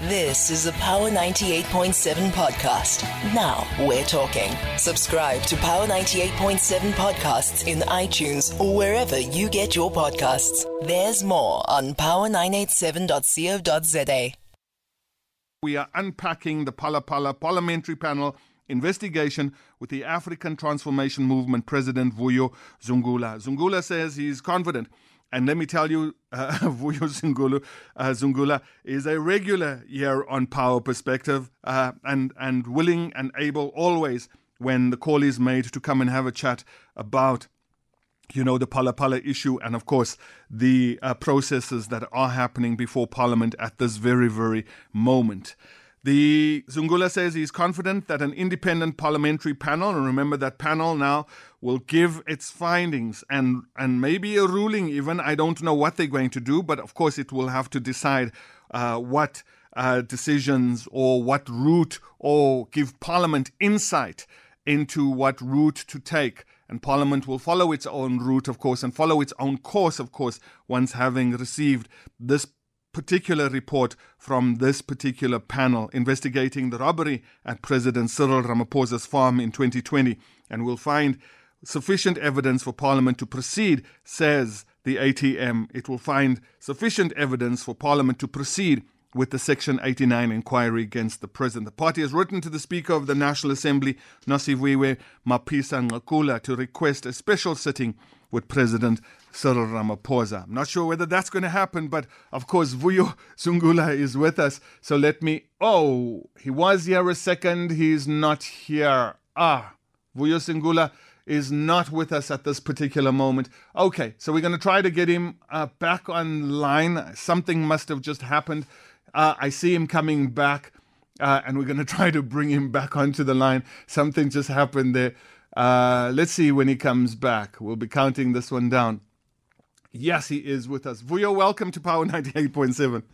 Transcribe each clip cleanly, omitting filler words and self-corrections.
This is a Power 98.7 podcast. Now we're talking. Subscribe to Power 98.7 podcasts in iTunes or wherever you get your podcasts. There's more on power987.co.za. We are unpacking the Phala Phala Parliamentary Panel investigation with the African Transformation Movement President Vuyo Zungula. Zungula says he's confident. And let me tell you, Vuyo Zungula is a regular here on Power Perspective and willing and able always when the call is made to come and have a chat about, the Phala Phala issue and, of course, the processes that are happening before Parliament at this very, very moment. The Zungula says he's confident that an independent parliamentary panel, and remember that panel now will give its findings and maybe a ruling even. I don't know what they're going to do, but of course it will have to decide what decisions or what route, or give Parliament insight into what route to take. And Parliament will follow its own route, of course, and follow its own course, of course, once having received this particular report from this particular panel investigating the robbery at President Cyril Ramaphosa's farm in 2020, and will find sufficient evidence for Parliament to proceed, says the ATM. It will find sufficient evidence for Parliament to proceed with the Section 89 inquiry against the president. The party has written to the Speaker of the National Assembly, Nosiviwe Mapisa-Nqakula, to request a special sitting with President Cyril Ramaphosa. I'm not sure whether that's going to happen, but of course Vuyo Zungula is with us. So he was here a second, he's not here. Vuyo Zungula is not with us at this particular moment. Okay, so we're going to try to get him back online. Something must have just happened. I see him coming back, and we're going to try to bring him back onto the line. Something just happened there. Let's see when he comes back. We'll be counting this one down. Yes, he is with us. Vuyo, welcome to Power 98.7.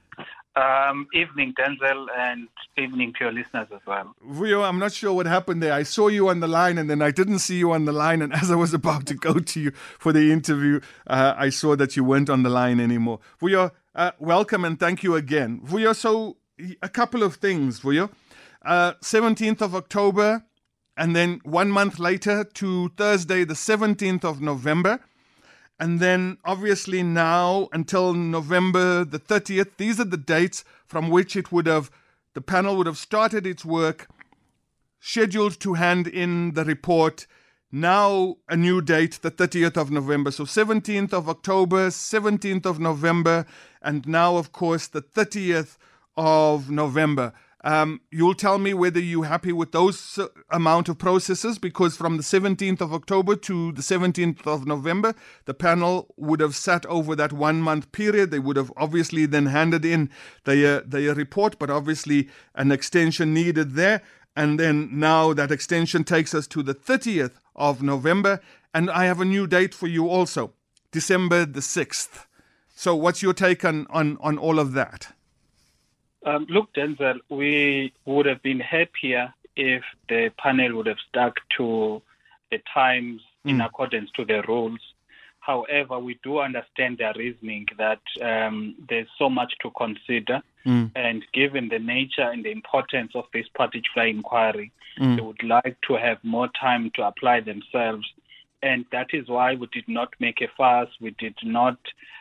Evening, Denzel, and evening to your listeners as well. Vuyo, I'm not sure what happened there. I saw you on the line, and then I didn't see you on the line. And as I was about to go to you for the interview, I saw that you weren't on the line anymore. Vuyo, welcome and thank you again. Vuyo, so a couple of things, Vuyo. 17th of October, and then 1 month later to Thursday, the 17th of November. And then obviously now until November the 30th, these are the dates from which the panel would have started its work, scheduled to hand in the report. Now a new date, the 30th of November. So 17th of October, 17th of November, and now, of course, the 30th of November. You'll tell me whether you're happy with those amount of processes, because from the 17th of October to the 17th of November, the panel would have sat over that 1 month period. They would have obviously then handed in their report, but obviously an extension needed there. And then now that extension takes us to the 30th of November. And I have a new date for you also, December the 6th. So what's your take on all of that? Look, Denzel, we would have been happier if the panel would have stuck to the times in accordance to the rules. However, we do understand their reasoning that there's so much to consider. And given the nature and the importance of this particular inquiry, they would like to have more time to apply themselves. And that is why we did not make a fuss. We did not,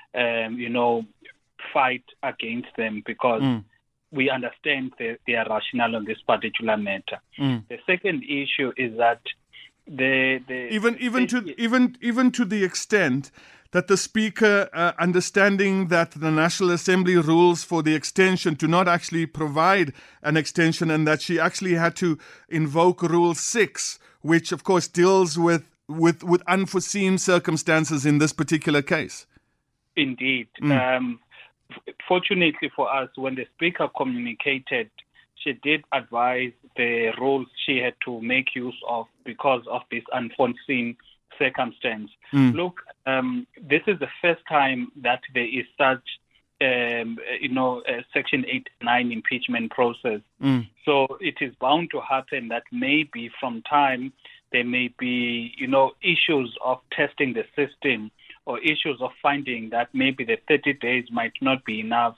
fight against them, because we understand their rationale on this particular matter. The second issue is that even to the extent that the Speaker, understanding that the National Assembly rules for the extension do not actually provide an extension, and that she actually had to invoke Rule 6, which of course deals with unforeseen circumstances in this particular case. Indeed. Fortunately for us, when the Speaker communicated, she did advise the rules she had to make use of because of this unforeseen circumstance. Look, this is the first time that there is such, a Section 89 impeachment process. So it is bound to happen that maybe from time there may be, issues of testing the system or issues of finding that maybe the 30 days might not be enough.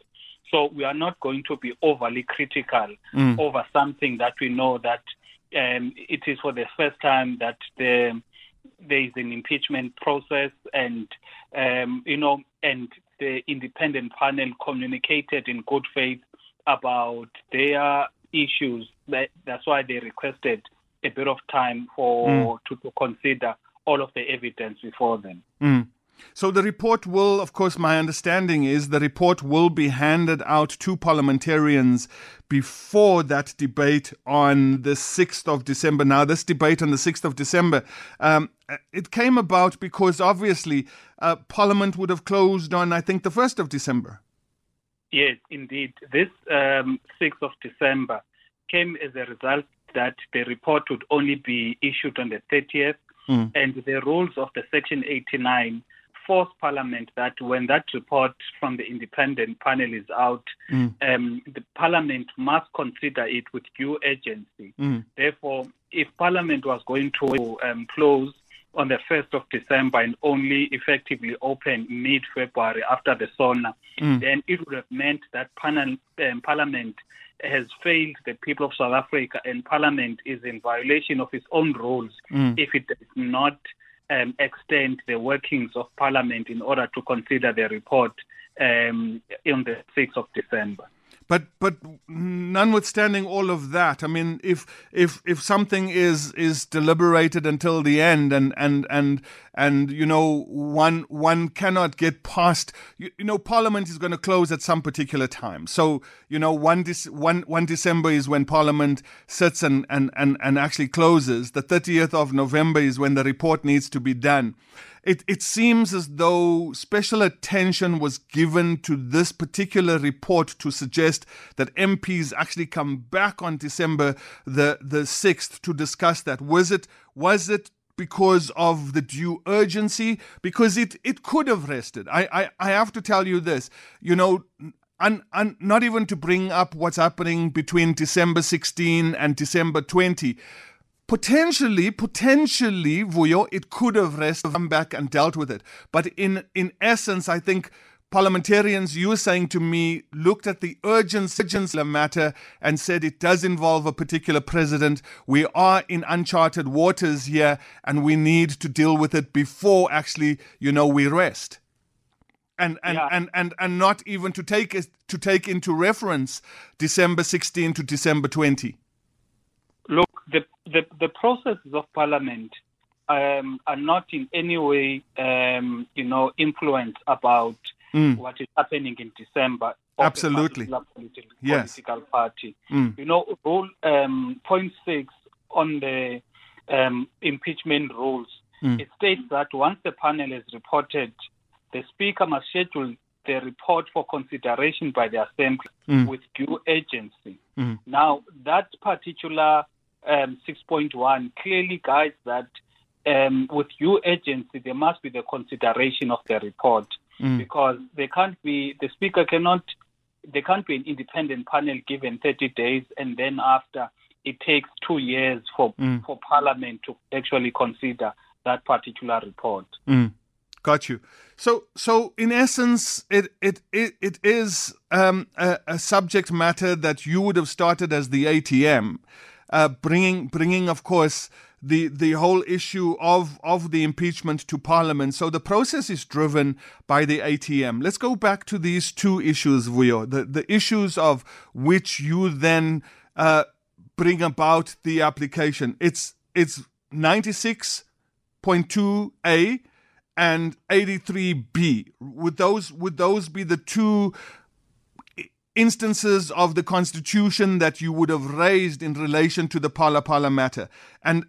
So we are not going to be overly critical over something that we know that it is for the first time that there is an impeachment process, and and the independent panel communicated in good faith about their issues. That's why they requested a bit of time to consider all of the evidence before them. So the report will, of course, my understanding is the report will be handed out to parliamentarians before that debate on the 6th of December. Now, this debate on the 6th of December, it came about because obviously Parliament would have closed on, I think, the 1st of December. Yes, indeed. This 6th of December came as a result that the report would only be issued on the 30th, and the rules of the Section 89 force Parliament that when that report from the independent panel is out, the Parliament must consider it with due urgency. Therefore, if Parliament was going to close on the 1st of December and only effectively open mid-February after the SONA, then it would have meant that Parliament has failed the people of South Africa, and Parliament is in violation of its own rules if it does not extend the workings of Parliament in order to consider the report on the 6th of December. But notwithstanding all of that, I mean, if something is deliberated until the end, and one cannot get past, Parliament is going to close at some particular time. So 1 December is when Parliament sits and actually closes. The 30th of November is when the report needs to be done. It seems as though special attention was given to this particular report to suggest that MPs actually come back on December the 6th to discuss that. Was it because of the due urgency? Because it could have rested. I have to tell you this, and not even to bring up what's happening between December 16 and December 20. Potentially, Vuyo, it could have rested, come back and dealt with it. But in essence, I think parliamentarians, you were saying to me, looked at the urgency of the matter and said it does involve a particular president. We are in uncharted waters here, and we need to deal with it before actually, we rest. And not even to take into reference December 16 to December 20. Look, the processes of Parliament are not in any way, influenced about what is happening in December. Absolutely. Political party. Rule point 6 on the impeachment rules. It states that once the panel is reported, the Speaker must schedule the report for consideration by the Assembly with due urgency. Now, that particular 6.1 clearly guides that with due urgency, there must be the consideration of the report because there can't be an independent panel given 30 days and then after it takes 2 years for Parliament to actually consider that particular report. Got you. So in essence, it is a subject matter that you would have started as the ATM. Bringing, of course, the whole issue of the impeachment to Parliament. So the process is driven by the ATM. Let's go back to these two issues, Vuyo. The issues of which you then bring about the application. It's 96.2A and 83B. Would those be the two instances of the Constitution that you would have raised in relation to the Phala matter? And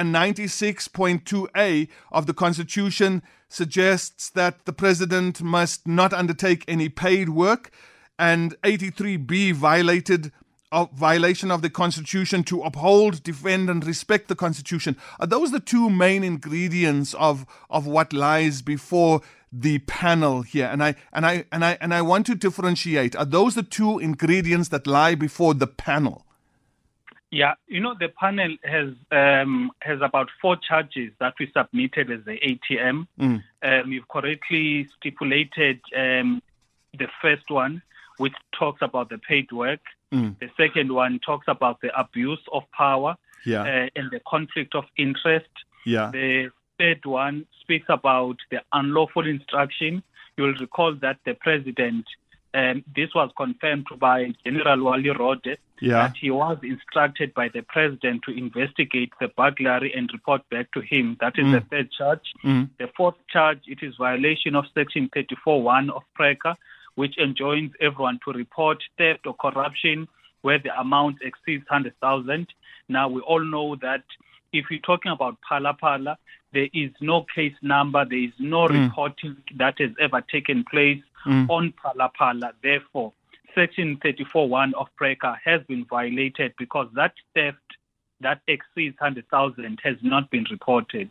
96.2A of the Constitution suggests that the President must not undertake any paid work, and 83B violation of the Constitution to uphold, defend, and respect the Constitution. Are those the two main ingredients of what lies before the panel here? And I want to differentiate. Are those the two ingredients that lie before the panel? Yeah, the panel has about 4 charges that we submitted as the ATM. You've correctly stipulated the first one, which talks about the paid work. The second one talks about the abuse of power and the conflict of interest. The third one speaks about the unlawful instruction. You'll recall that the president, this was confirmed by General Wally Rode, that he was instructed by the president to investigate the burglary and report back to him. That is the third charge. The fourth charge, it is violation of Section 34(1) of PRECA, which enjoins everyone to report theft or corruption where the amount exceeds 100,000. Now, we all know that if you're talking about Phala Phala, there is no case number, there is no reporting that has ever taken place on Phala Phala. Therefore, Section 34(1) of PRECA has been violated because that theft that exceeds 100,000 has not been reported.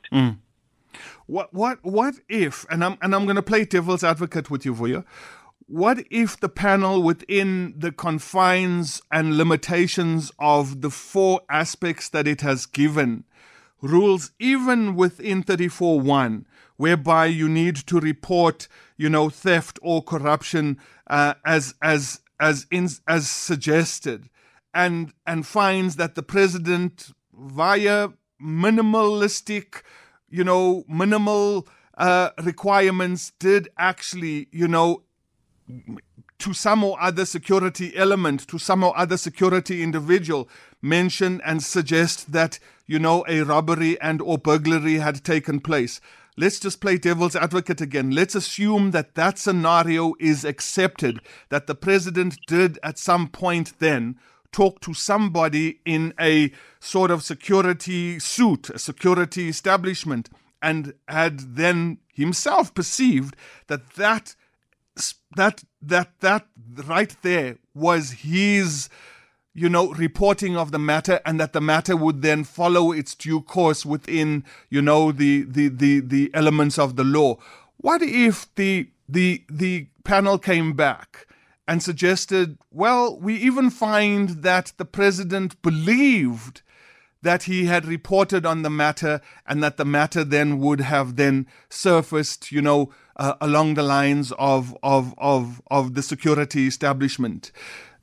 What if, and I'm going to play devil's advocate with you, Vuyo, what if the panel, within the confines and limitations of the 4 aspects that it has given, rules even within 34(1), whereby you need to report, theft or corruption as suggested, and finds that the president, via minimal requirements, did actually, to some or other security element, to some or other security individual, mention and suggest that, a robbery and or burglary had taken place. Let's just play devil's advocate again. Let's assume that scenario is accepted, that the president did at some point then talk to somebody in a sort of security suit, a security establishment, and had then himself perceived that right there was his, reporting of the matter, and that the matter would then follow its due course within, the elements of the law. What if the panel came back and suggested, well, we even find that the president believed that he had reported on the matter, and that the matter then would have then surfaced, along the lines of the security establishment?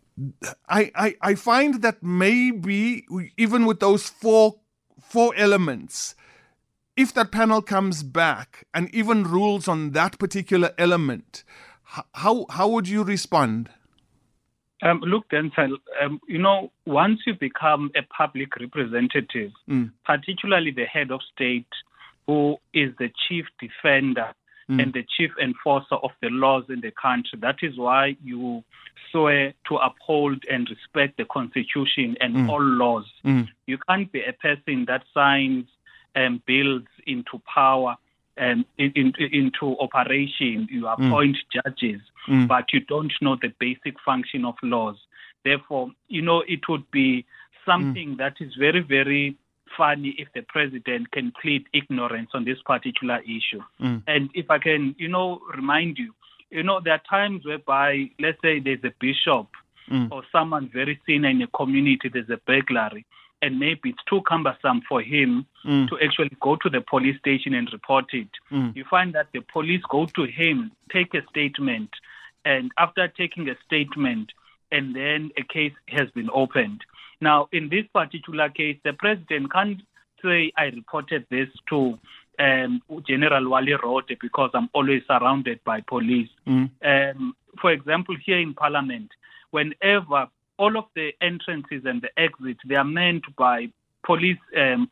I find that maybe even with those four elements, if that panel comes back and even rules on that particular element, how would you respond? Look, Denzel, once you become a public representative, particularly the head of state, who is the chief defender and the chief enforcer of the laws in the country, that is why you swear to uphold and respect the Constitution and all laws. You can't be a person that signs bills into power and into operation. You appoint judges, but you don't know the basic function of laws. Therefore, it would be something that is very, very funny if the president can plead ignorance on this particular issue. And if I can, remind you, there are times whereby, let's say there's a bishop or someone very senior in a community, there's a burglary, and maybe it's too cumbersome for him to actually go to the police station and report it. You find that the police go to him, take a statement, and after taking a statement, and then a case has been opened. Now, in this particular case, the president can't say, I reported this to General Wally Rode because I'm always surrounded by police. For example, here in Parliament, whenever all of the entrances and the exits, they are manned by policemen and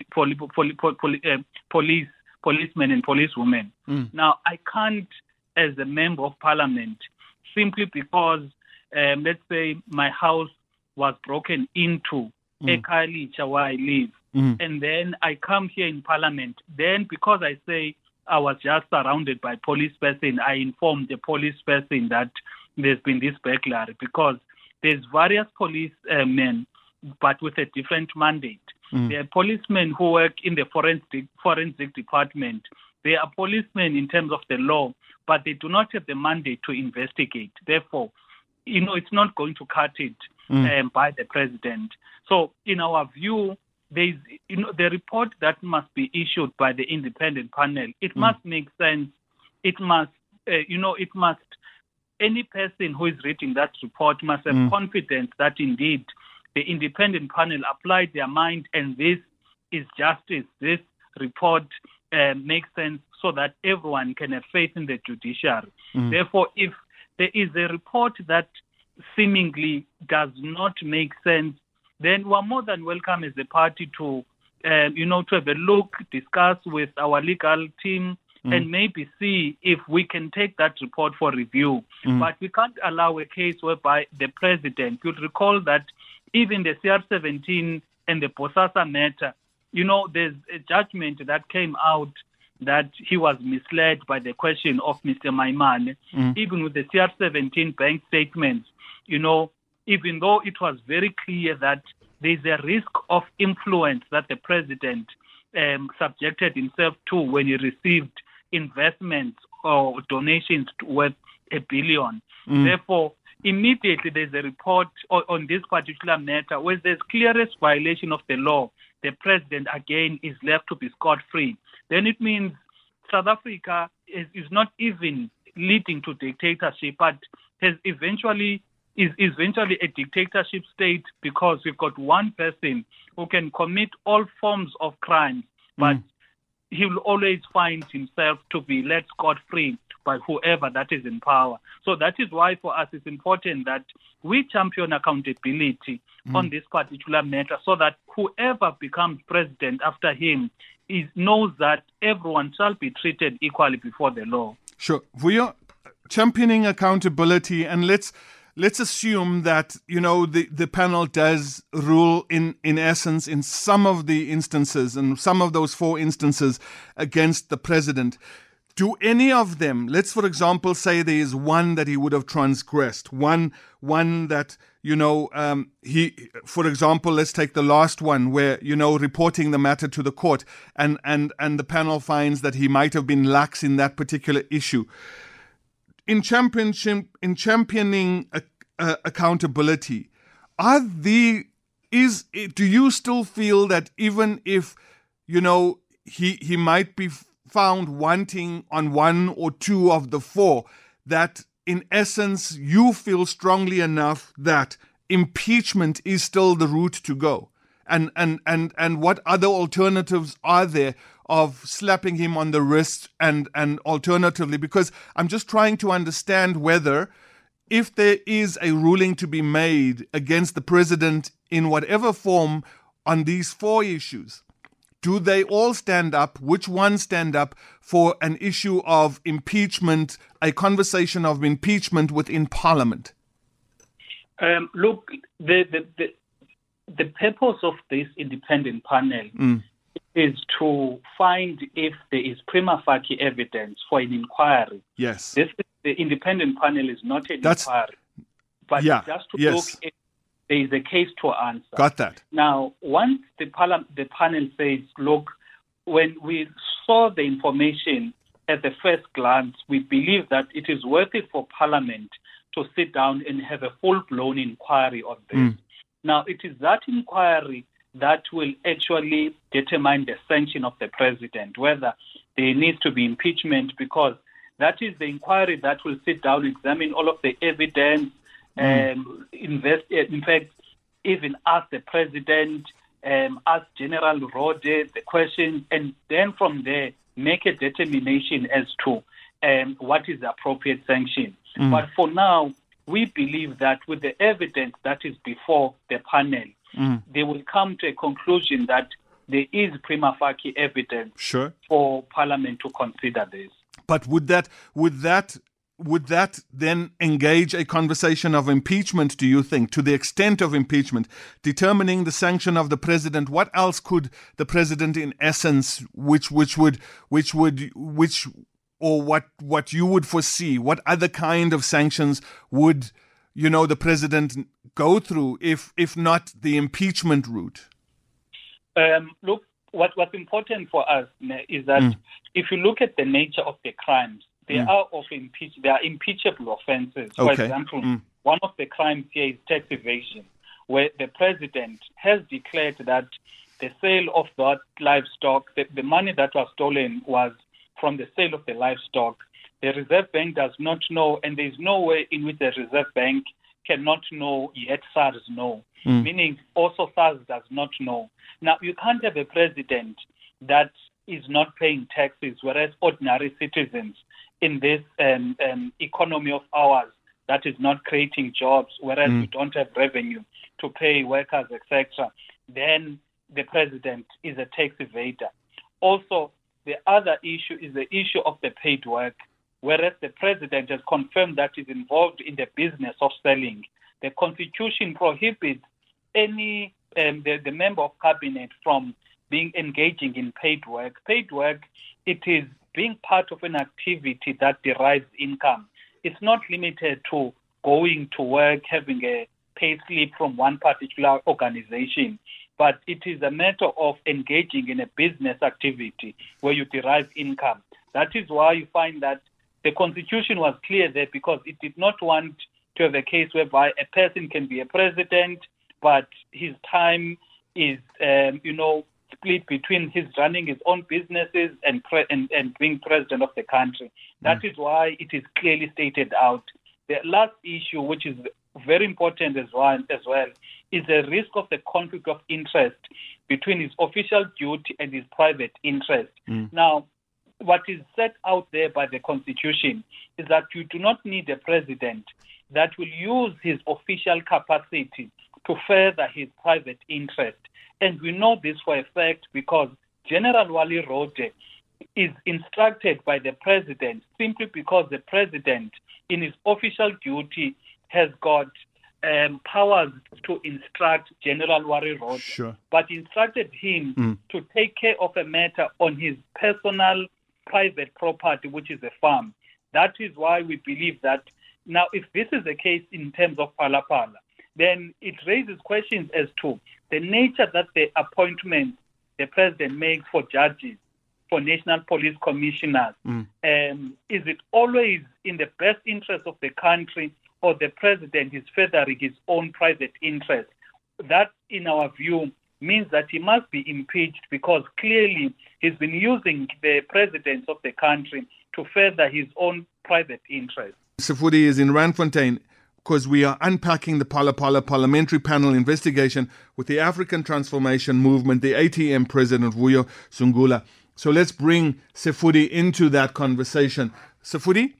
policewomen. Now, I can't, as a member of Parliament, simply because, let's say, my house was broken into, Ekhayelitsha, where I live, and then I come here in Parliament. Then, because I say I was just surrounded by police person, I informed the police person that there's been this burglary, because there's various police men, but with a different mandate. There are policemen who work in the forensic department. They are policemen in terms of the law, but they do not have the mandate to investigate. Therefore, it's not going to cut it by the president. So, in our view, there's the report that must be issued by the independent panel. It must make sense. It must, it must any person who is reading that report must have confidence that indeed the independent panel applied their mind and this is justice. This report makes sense so that everyone can have faith in the judiciary. Therefore, if there is a report that seemingly does not make sense, then we're more than welcome as a party to have a look, discuss with our legal team, and maybe see if we can take that report for review. But we can't allow a case whereby the president, you'll recall that even the CR17 and the Bosasa matter, there's a judgment that came out that he was misled by the question of Mr. Maimane. Even with the CR17 bank statements, even though it was very clear that there's a risk of influence that the president subjected himself to when he received investments or donations worth $1 billion. Therefore, immediately there's a report on this particular matter where there's clearest violation of the law. The president again is left to be scot-free. Then it means South Africa is not even leading to dictatorship, but is eventually a dictatorship state because we've got one person who can commit all forms of crimes, but he will always find himself to be let scot-free by whoever that is in power. So that is why for us it's important that we champion accountability on this particular matter so that whoever becomes president after him knows that everyone shall be treated equally before the law. Sure. We are championing accountability, and let's assume that, the panel does rule in essence in some of the instances, and some of those 4 instances against the president. Do any of them, let's for example say there is one that he would have transgressed, one that, for example, let's take the last one where, reporting the matter to the court and the panel finds that he might have been lax in that particular issue. In championing accountability, do you still feel that even if, he might be found wanting on 1 or 2 of the 4, that in essence you feel strongly enough that impeachment is still the route to go? And what other alternatives are there of slapping him on the wrist and alternatively? Because I'm just trying to understand whether, if there is a ruling to be made against the president in whatever form on these 4 issues, do they all stand up? Which ones stand up for an issue of impeachment, a conversation of impeachment within Parliament? Look, the purpose of this independent panel is to find if there is prima facie evidence for an inquiry. Yes. The independent panel is not an inquiry, but just to look if there is a case to answer. Got that. Now, once the panel says, look, when we saw the information at the first glance, we believe that it is worth it for Parliament to sit down and have a full-blown inquiry on this. Now, it is that inquiry that will actually determine the sanction of the president, whether there needs to be impeachment, because that is the inquiry that will sit down, examine all of the evidence, invest, in fact, even ask the president, ask General Rode the question, and then from there make a determination as to what is the appropriate sanction. But for now, we believe that with the evidence that is before the panel, they will come to a conclusion that there is prima facie evidence for Parliament to consider this. But would that then engage a conversation of impeachment, do you think, to the extent of impeachment, determining the sanction of the president? What else could the president, in essence, what you would foresee, what other kind of sanctions would, the president go through if not the impeachment route? Look, what's important for us is that if you look at the nature of the crimes, they are impeachable offenses. For example, one of the crimes here is tax evasion, where the president has declared that the sale of that livestock, the money that was stolen was from the sale of the livestock. The Reserve Bank does not know, and there's no way in which the Reserve Bank cannot know, yet SARS know. Meaning also SARS does not know. Now, you can't have a president that is not paying taxes, whereas ordinary citizens in this economy of ours that is not creating jobs, whereas we don't have revenue to pay workers, etc., then the president is a tax evader. Also, the other issue is the issue of the paid work, whereas the president has confirmed that he's involved in the business of selling. The Constitution prohibits any the member of cabinet from engaging in paid work. Paid work, it is being part of an activity that derives income. It's not limited to going to work, having a pay slip from one particular organization, but it is a matter of engaging in a business activity where you derive income. That is why you find that the Constitution was clear there, because it did not want to have a case whereby a person can be a president, but his time is, split between his running his own businesses and being president of the country. That is why it is clearly stated out. The last issue, which is very important as well, is the risk of the conflict of interest between his official duty and his private interest. Now, what is set out there by the Constitution is that you do not need a president that will use his official capacity to further his private interest. And we know this for a fact because General Wally Rhoode is instructed by the president simply because the president, in his official duty, has got powers to instruct General Wally Rhoode, but instructed him to take care of a matter on his personal private property, which is a farm. That is why we believe that now, if this is the case in terms of Phala Phala, then it raises questions as to the nature that the appointment the president makes for judges, for national police commissioners. Is it always in the best interest of the country, or the president is furthering his own private interest? That, in our view, means that he must be impeached, because clearly he's been using the presidents of the country to further his own private interest. Sefudi is in Randfontein because we are unpacking the Phala Phala Parliamentary Panel investigation with the African Transformation Movement, the ATM President Vuyo Zungula. So let's bring Sefudi into that conversation. Sefudi?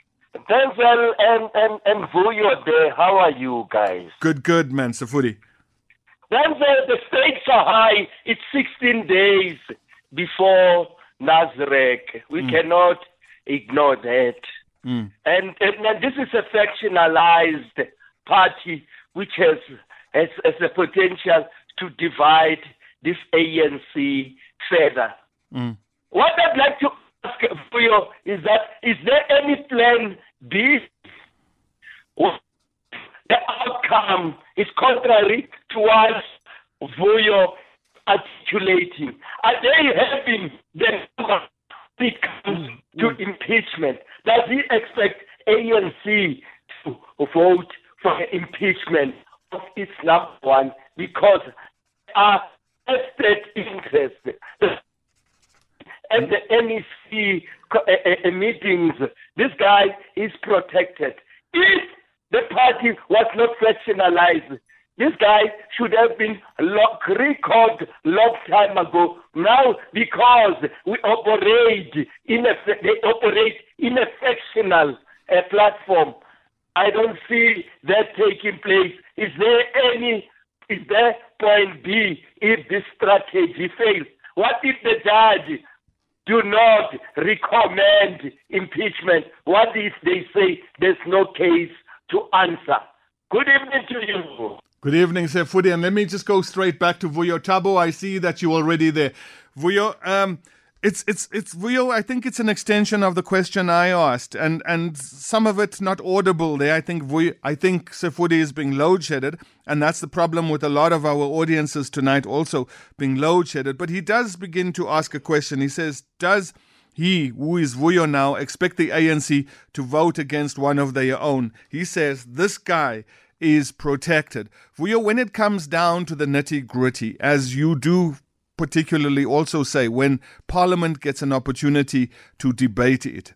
Denzel and Vuyo there, how are you guys? Good, man, Sefudi. Denzel, the stakes are high. It's 16 days before Nasrec. We cannot ignore that. And this is a factionalized party which has the potential to divide this ANC further. What I'd like to ask for you is that, is there any plan B? The outcome is contrary to what Vuyo articulating. Are they having the comes to impeachment? Does he expect ANC to vote for impeachment of its number one because our vested interest at the NEC meetings, this guy is protected. If the party was not factionalized, this guy should have been recalled long time ago. Now, because they operate in a factional platform, I don't see that taking place. Is there point B if this strategy fails? What if the judge do not recommend impeachment? What if they say there's no case to answer? Good evening to you. Good evening, Sefudi, and let me just go straight back to Vuyo. Thabo, I see that you're already there. Vuyo, it's Vuyo, I think it's an extension of the question I asked, and some of it not audible there. I think Sefudi is being load-shedded, and that's the problem with a lot of our audiences tonight also being load-shedded. But he does begin to ask a question. He says, does he, who is Vuyo now, expect the ANC to vote against one of their own? He says, this guy is protected. Vuyo, when it comes down to the nitty-gritty, as you do particularly also say, when Parliament gets an opportunity to debate it,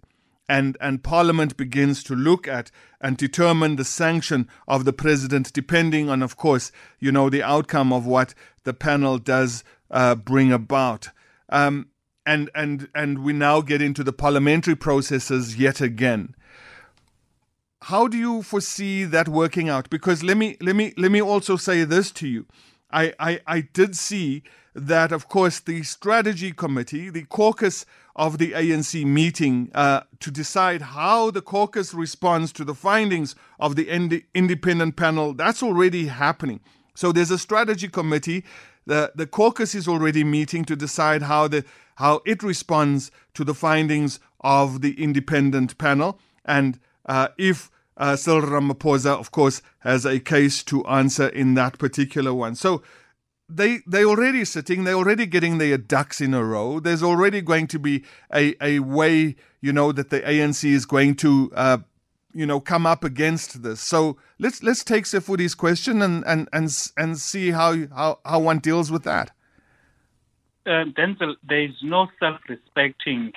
and Parliament begins to look at and determine the sanction of the president, depending on, of course, the outcome of what the panel does bring about. And we now get into the parliamentary processes yet again. How do you foresee that working out? Because let me also say this to you. I did see that, of course, the strategy committee, the caucus of the ANC meeting to decide how the caucus responds to the findings of the independent panel, that's already happening. So there's a strategy committee. The caucus is already meeting to decide how it responds to the findings of the independent panel, and if Cyril Ramaphosa, of course, has a case to answer in that particular one. So they already sitting, they're already getting their ducks in a row. There's already going to be a way, that the ANC is going to, come up against this. So let's take Sefudi's question and see how one deals with that. Denzel, there is no self-respecting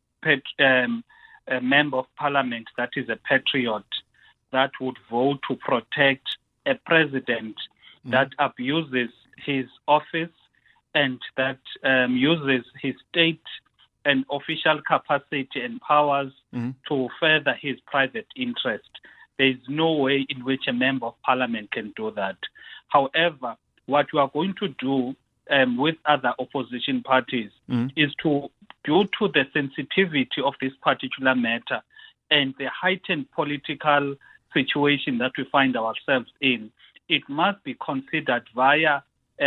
a member of parliament that is a patriot that would vote to protect a president that abuses his office and that uses his state and official capacity and powers to further his private interest. There is no way in which a member of parliament can do that. However, what we are going to do with other opposition parties is to, due to the sensitivity of this particular matter and the heightened political situation that we find ourselves in, it must be considered via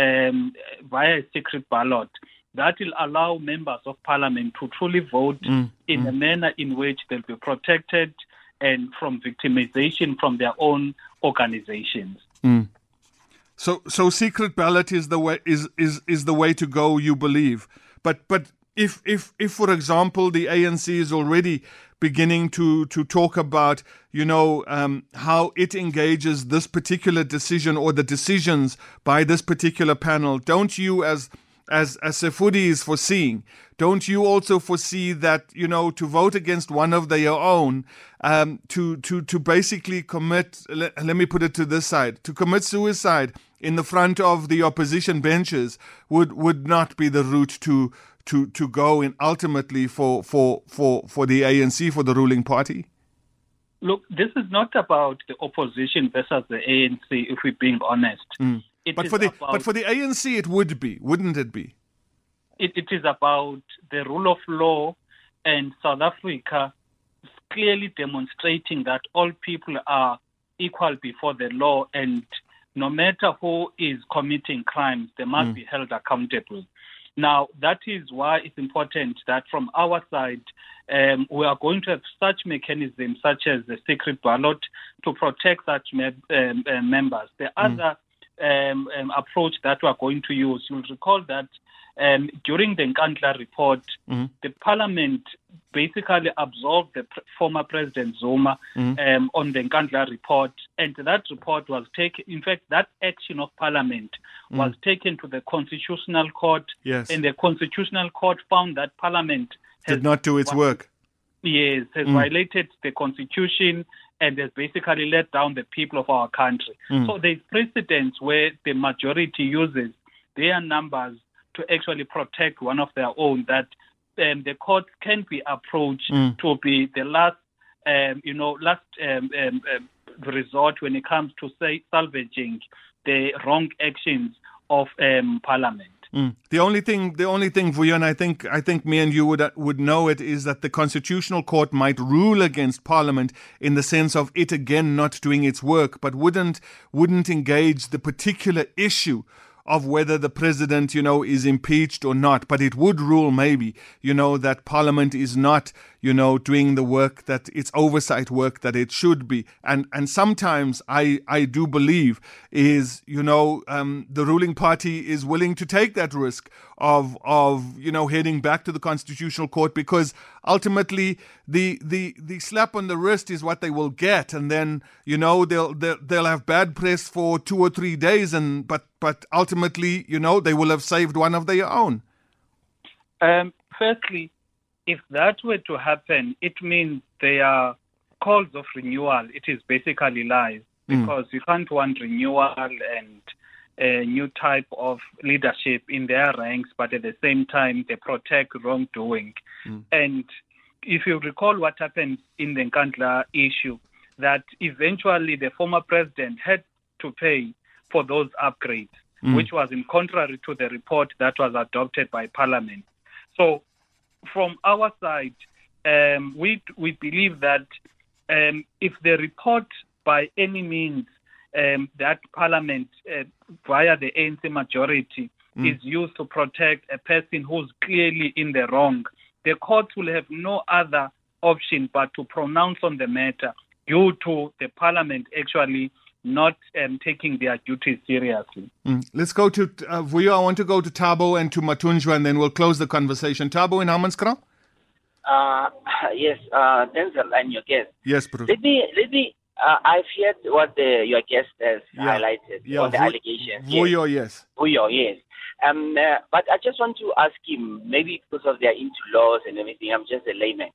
a secret ballot that will allow members of parliament to truly vote in a manner in which they'll be protected and from victimization from their own organizations. So secret ballot is the way is the way to go, you believe. But if for example the ANC is already beginning to talk about how it engages this particular decision or the decisions by this particular panel, don't you as Sefudi is foreseeing, don't you also foresee that to vote against one of their own, to basically commit, let me put it to this side, to commit suicide in the front of the opposition benches would not be the route to go in ultimately for the ANC, for the ruling party? Look, this is not about the opposition versus the ANC, if we're being honest. But for the ANC, it would be, wouldn't it be? It is about the rule of law and South Africa clearly demonstrating that all people are equal before the law, and no matter who is committing crimes, they must be held accountable. Now, that is why it's important that from our side, we are going to have such mechanisms such as the secret ballot to protect such members. The other approach that we are going to use, you'll recall that during the Nkandla report, the parliament basically absolved the former President Zuma on the Nkandla report, and that report was taken, in fact, that action of parliament was taken to the Constitutional Court, and the Constitutional Court found that parliament did not do its work. Yes, has violated the Constitution and has basically let down the people of our country. So there's precedents where the majority uses their numbers to actually protect one of their own, that the court can be approached to be the last resort when it comes to salvaging the wrong actions of parliament. The only thing, Vuyo, and I think me and you would know it, is that the Constitutional Court might rule against Parliament in the sense of it again not doing its work, but wouldn't engage the particular issue of whether the president, is impeached or not. But it would rule maybe, that Parliament is not, doing the work that its oversight work that it should be. And sometimes I do believe is, the ruling party is willing to take that risk of heading back to the Constitutional Court, because ultimately the slap on the wrist is what they will get, and then they'll have bad press for 2 or 3 days, but ultimately they will have saved one of their own. Firstly, if that were to happen, it means their calls of renewal, it is basically lies, because you can't want renewal and a new type of leadership in their ranks, but at the same time, they protect wrongdoing. And if you recall what happened in the Nkandla issue, that eventually the former president had to pay for those upgrades, which was in contrary to the report that was adopted by Parliament. So from our side, we believe that if the report by any means that Parliament, via the ANC majority, is used to protect a person who's clearly in the wrong, the court will have no other option but to pronounce on the matter due to the Parliament actually not taking their duties seriously. Let's go to Vuyo. I want to go to Thabo and to Mathunjwa, and then we'll close the conversation. Thabo in Hammanskraal? Yes, Denzel and your guest. Yes, bro. Let me. I've heard what your guest has highlighted on the allegations. Vuyo, yes. Vuyo, yes. But I just want to ask him, maybe because of their into laws and everything. I'm just a layman.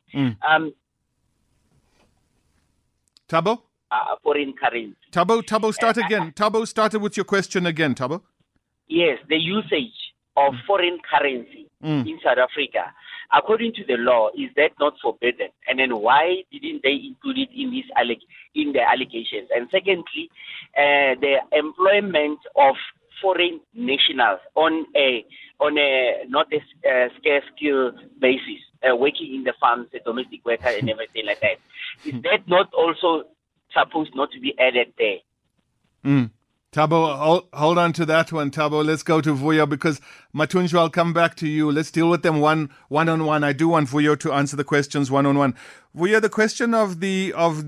Thabo? Foreign currency. Thabo, start again. Thabo, started with your question again, Thabo. Yes, the usage of foreign currency in South Africa, according to the law, is that not forbidden? And then why didn't they include it in the allegations? And secondly, the employment of foreign nationals on a not a scarce skill basis, working in the farms, a domestic worker, and everything like that. Is that not also supposed not to be added there? Thabo, hold on to that one, Thabo. Let's go to Vuyo, because Mathunjwa, I'll come back to you. Let's deal with them one-on-one. I do want Vuyo to answer the questions one-on-one. Vuyo, the question of the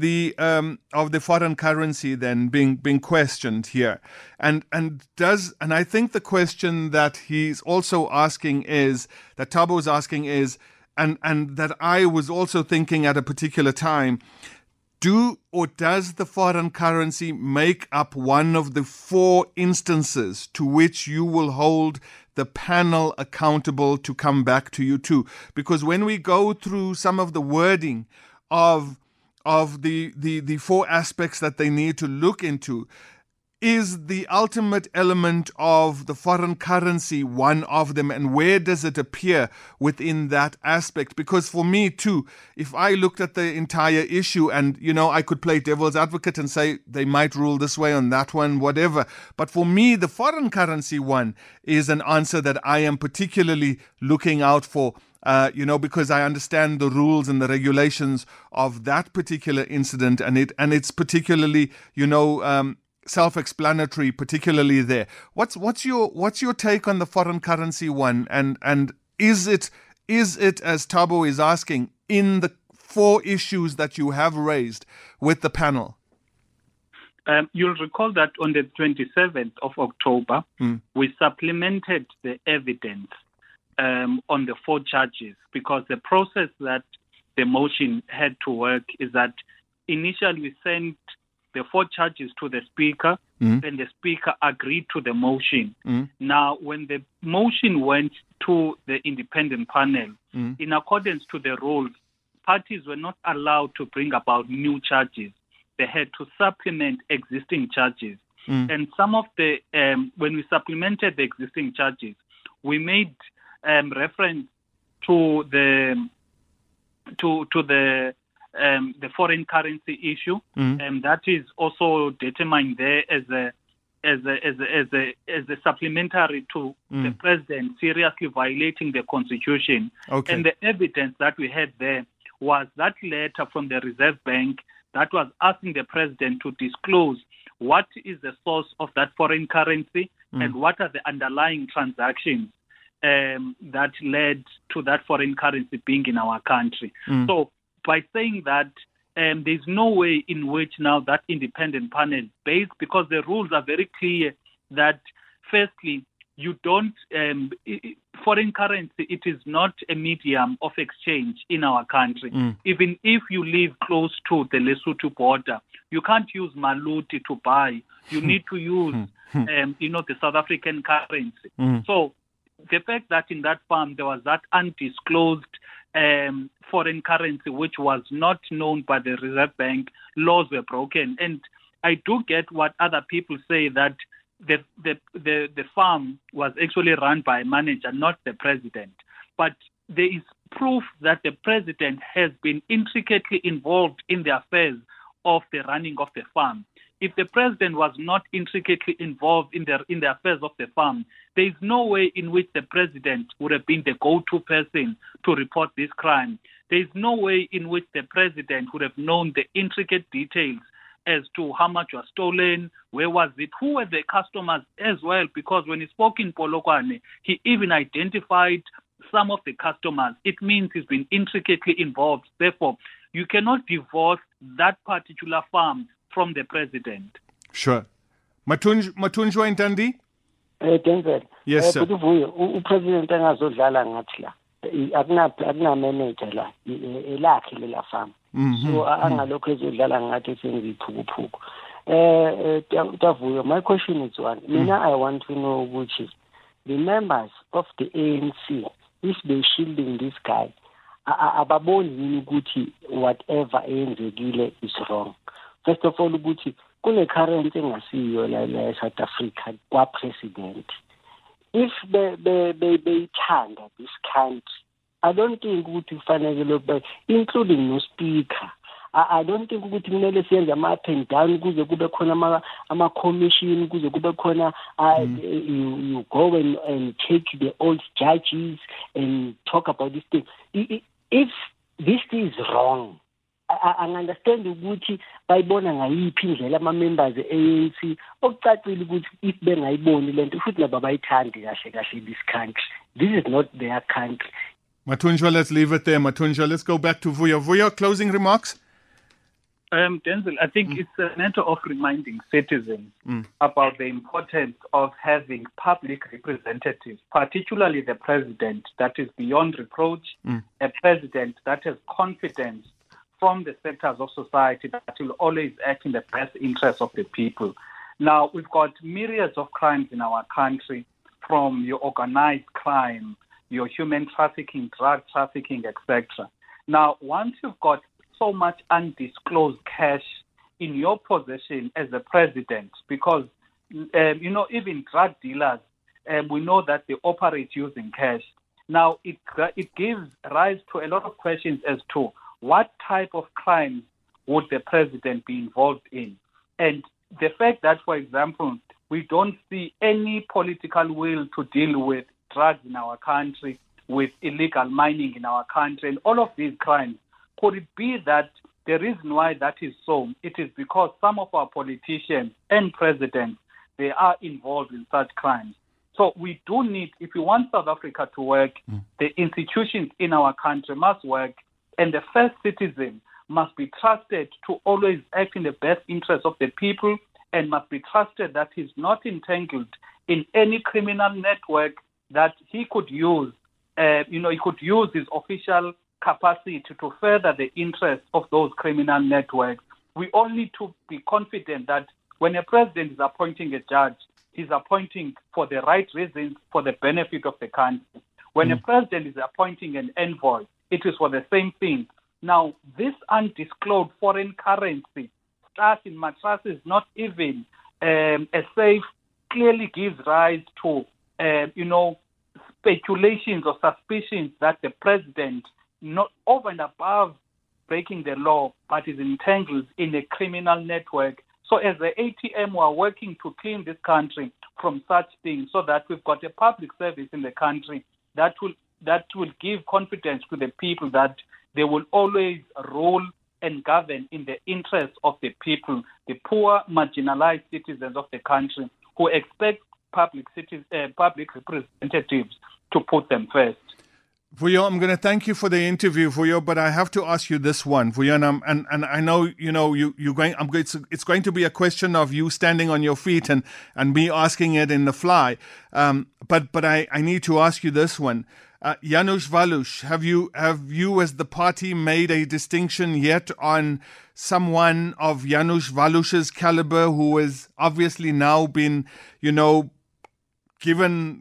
foreign currency then being questioned here, and I think the question that he's also asking is, that Thabo's asking is, and that I was also thinking at a particular time, does the foreign currency make up one of the 4 instances to which you will hold the panel accountable to come back to you too? Because when we go through some of the wording of the 4 aspects that they need to look into, is the ultimate element of the foreign currency one of them, and where does it appear within that aspect? Because for me too, if I looked at the entire issue and, I could play devil's advocate and say they might rule this way on that one, whatever. But for me, the foreign currency one is an answer that I am particularly looking out for. Because I understand the rules and the regulations of that particular incident, and it's particularly, self-explanatory, particularly there. What's your take on the foreign currency one, and is it as Thabo is asking, in the 4 issues that you have raised with the panel? You'll recall that on the 27th of October, we supplemented the evidence on the 4 charges, because the process that the motion had to work is that initially we sent the 4 charges to the Speaker, and the Speaker agreed to the motion. Now, when the motion went to the independent panel, in accordance to the rules, parties were not allowed to bring about new charges. They had to supplement existing charges. And some of the, when we supplemented the existing charges, we made reference to the foreign currency issue, and that is also determined there as a supplementary to the president seriously violating the constitution. Okay. And the evidence that we had there was that letter from the Reserve Bank that was asking the president to disclose what is the source of that foreign currency and what are the underlying transactions that led to that foreign currency being in our country. So by saying that, there's no way in which now that independent panel, based, because the rules are very clear that, firstly, you don't, foreign currency, it is not a medium of exchange in our country. Even if you live close to the Lesotho border, you can't use Maluti to buy. You need to use, the South African currency. So the fact that in that farm there was that undisclosed foreign currency, which was not known by the Reserve Bank, laws were broken. And I do get what other people say, that the farm was actually run by a manager, not the president. But there is proof that the president has been intricately involved in the affairs of the running of the farm. If the president was not intricately involved in the affairs of the farm, there is no way in which the president would have been the go-to person to report this crime. There is no way in which the president would have known the intricate details as to how much was stolen, where was it, who were the customers as well, because when he spoke in Polokwane, he even identified some of the customers. It means he's been intricately involved. Therefore, you cannot divorce that particular farm from the president. Sure. Matunjwa Ntandi? Denzel. Yes, sir. President angazodlala ngathi la. Akuna manager la. Elakhe lela farm. So angalokho ezodlala ngathi sengiphukuphuku. Tavuyo, my question is one. Mina, I want to know which is the members of the ANC, if they're shielding this guy, ababoni ukuthi whatever ayenzekile is wrong. First of all, ukuthi kune currency engasiyo la South Africa kwa president. If they thanda this country, I don't think ukuthi kufanele including no speaker. I don't think ukuthi kumele siyenze ama-up and down kuze kube khona ama-commission kuze kube khona you go and take the old judges and talk about this thing. If this is wrong, I understand ukuthi bayibona ngayiphi indlela ama-members e-ANC okucacile ukuthi if bengayiboni lento futhi laba bayithandi kahle this country. This is not their country. Matunjwa, let's leave it there. Matunjwa, let's go back to Vuyo. Vuyo, closing remarks? Denzel, I think it's a matter of reminding citizens about the importance of having public representatives, particularly the president, that is beyond reproach, a president that has confidence from the sectors of society that will always act in the best interest of the people. Now, we've got myriads of crimes in our country, from your organized crime, your human trafficking, drug trafficking, etc. Now, once you've got so much undisclosed cash in your possession as a president, because, even drug dealers, we know that they operate using cash. Now, it gives rise to a lot of questions as to what type of crimes would the president be involved in. And the fact that, for example, we don't see any political will to deal with drugs in our country, with illegal mining in our country, and all of these crimes, could it be that the reason why that is so, it is because some of our politicians and presidents, they are involved in such crimes. So we do need, if we want South Africa to work, the institutions in our country must work, and the first citizen must be trusted to always act in the best interest of the people, and must be trusted that he's not entangled in any criminal network that he could use. He could use his official capacity to further the interests of those criminal networks. We all need to be confident that when a president is appointing a judge, he's appointing for the right reasons, for the benefit of the country. When a president is appointing an envoy, it is for the same thing. Now, this undisclosed foreign currency, stash in mattresses, not even a safe, clearly gives rise to, speculations or suspicions that the president, not over and above breaking the law, but is entangled in a criminal network. So as the ATM, we are working to clean this country from such things so that we've got a public service in the country that will give confidence to the people that they will always rule and govern in the interest of the people, the poor, marginalized citizens of the country who expect public representatives to put them first. Vuyo, I'm going to thank you for the interview, Vuyo, but I have to ask you this one, Vuyo, and I know you're going. It's going to be a question of you standing on your feet and me asking it in the fly. But I need to ask you this one, Janusz Waluś. Have you as the party made a distinction yet on someone of Janusz Waluś's caliber who has obviously now been given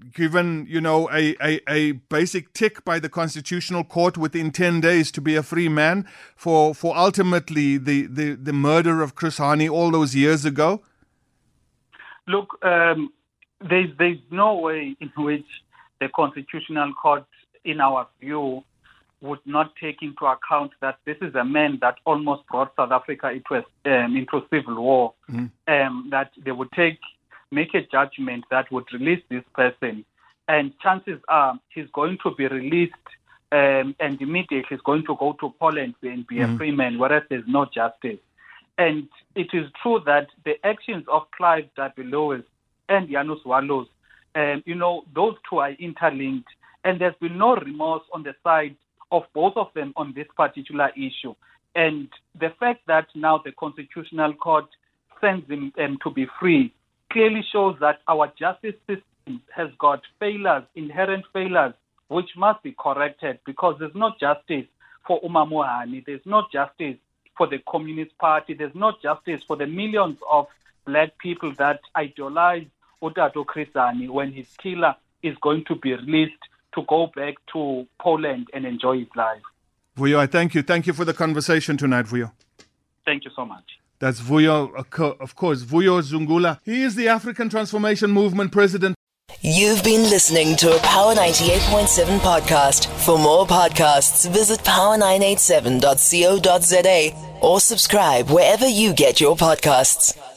a basic tick by the Constitutional Court within 10 days to be a free man for ultimately the murder of Chris Hani all those years ago? Look, there's no way in which the Constitutional Court, in our view, would not take into account that this is a man that almost brought South Africa into civil war, that they would make a judgment that would release this person. And chances are he's going to be released and immediately he's going to go to Poland and be a free man, whereas there's no justice. And it is true that the actions of Clive David-Lewis and Janus Wallos, those two are interlinked. And there's been no remorse on the side of both of them on this particular issue. And the fact that now the Constitutional Court sends him to be free clearly shows that our justice system has got inherent failures, which must be corrected, because there's no justice for Umamu Hani, there's no justice for the Communist Party, there's no justice for the millions of black people that idolize Utato Chris Hani when his killer is going to be released to go back to Poland and enjoy his life. Vuyo, I thank you. Thank you for the conversation tonight, Vuyo. Thank you so much. That's Vuyo, of course, Vuyo Zungula. He is the African Transformation Movement president. You've been listening to a Power 98.7 podcast. For more podcasts, visit power987.co.za or subscribe wherever you get your podcasts.